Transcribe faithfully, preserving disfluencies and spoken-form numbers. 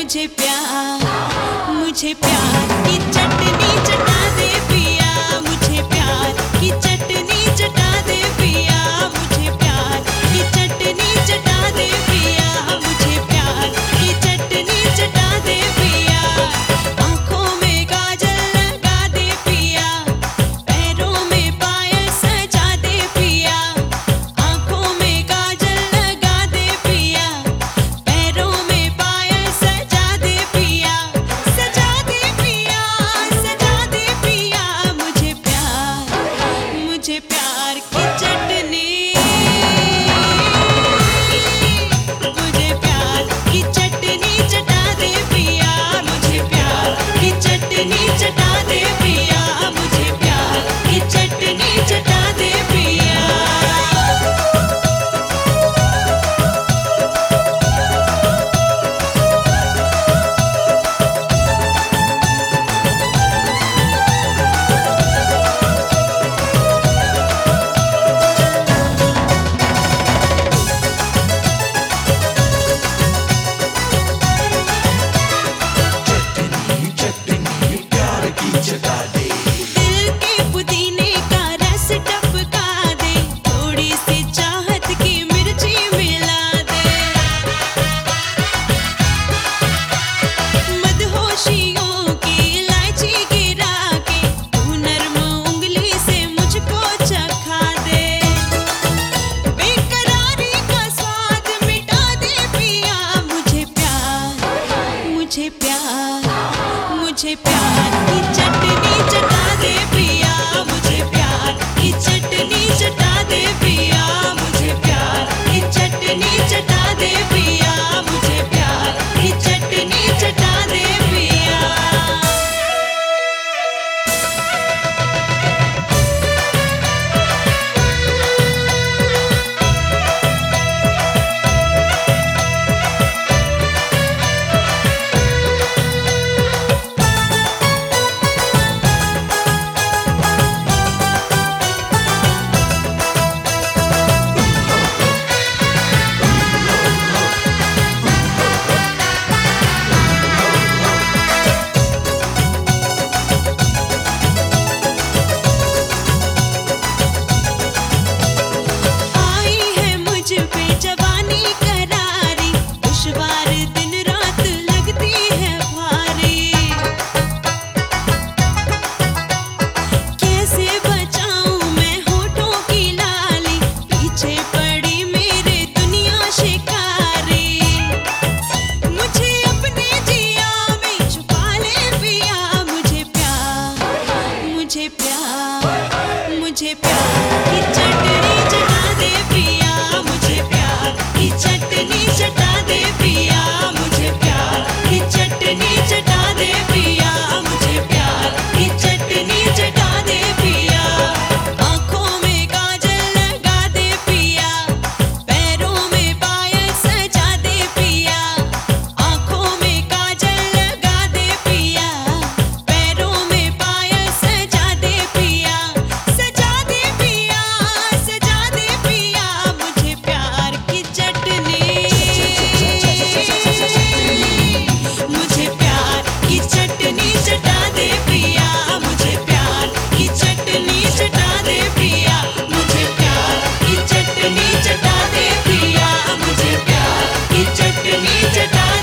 मुझे प्यार मुझे प्यार की चटनी चटा दे पिया, मुझे प्यार की चटनी चटा दे पिया, मुझे प्यार की चटनी चटा दे पिया, मुझे प्यार की चटनी चटा दे पिया। आँखों में काजल लगा दे पिया, पैरों में पायल सजा दे पिया, आँखों में काजल लगा दे पिया, पैरों में पायल सजा दे पिया, सजा दे पिया, सजा दे पिया। मुझे प्यार मुझे प्यार की चटनी, मुझे प्यार की चटनी चटा दे पिया, मुझे प्यार की चटनी चटा दे पिया, मुझे प्यार की चटनी चटा दे पिया। दिल के पुदीने का रस टपका दे, थोड़ी सी चाहत की मिर्ची मिला दे, मदहोशियों की इलायची गिरा के तू नर्म उंगली से मुझको चखा दे, बेकरारी का स्वाद मिटा दे पिया। मुझे प्यार मुझे प्यार मुझे प्यार की चटनी चटा दे पिया, मुझे प्यार की चटनी चटा दे पिया, मुझे प्यार की चटनी चटा दे पिया, मुझे प्यार की चटनी चटा दे पिया। आई है मुझ पे जवानी करारी, दुश्वार दिन रात लगती है भारी, कैसे बचाऊं मैं होठों की लाली, पीछे पड़ी मेरे दुनिया शिकारी, मुझे अपने जिया में छुपा ले पिया। मुझे प्यार मुझे प्यार मुझे प्यार की चटनी चटा दे पिया, मुझे प्यार की चटनी चटा दे पिया, मुझे प्यार की चटनी चटा दे पिया, मुझे प्यार की चटनी चटा दे पिया। आँखों में काजल लगा दे पिया, पैरों में पायल सजा दे पिया, आँखों में काजल लगा दे पिया, पैरों में पायल सजा दे पिया, सजा दे पिया, सजा दे पिया। मुझे प्यार की चटनी, मुझे प्यार की चटनी चटा दे पिया, मुझे प्यार की चटनी चटा दे पिया, मुझे प्यार की चटनी चटा दे पिया, मुझे प्यार की चटनी चटा